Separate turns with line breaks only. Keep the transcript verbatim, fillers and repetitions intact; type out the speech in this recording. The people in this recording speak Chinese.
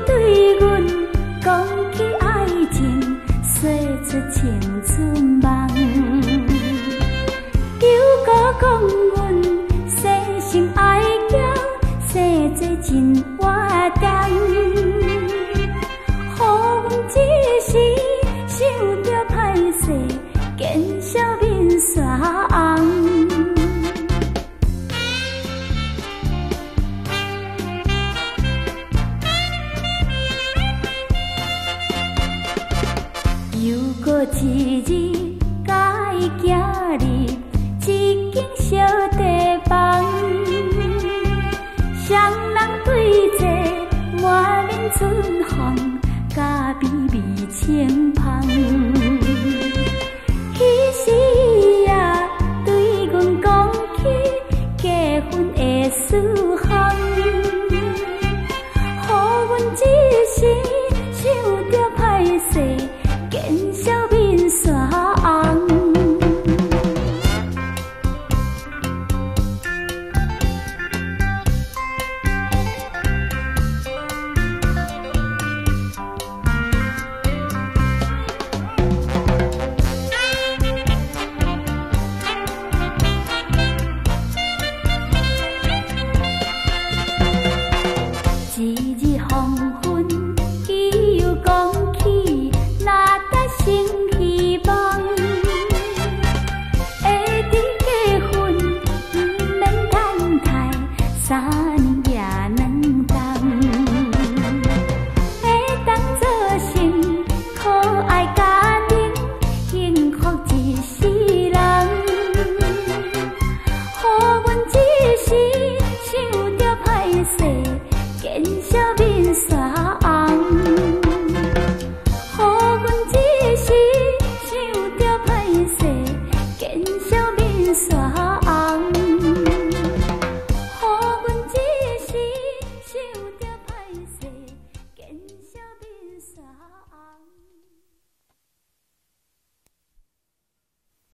对阮讲起爱情，说出青春梦。又搁讲阮生性爱骄，生做真活动。予阮一时想着歹势，见笑面煞红。又过一日，甲伊行入一间小地方，双人对坐，满面春风，甲微微清芳。彼时啊，对阮讲起结婚的事项，予阮一时想着歹势，见笑面煞红。一日黄昏，伊又讲起若得生希望，会伫结婚不免等待三年也两冬，会当做成可爱家庭，幸福一世人。予阮一时想着歹势，见笑面煞红。予阮一时想着歹势，见笑面煞红。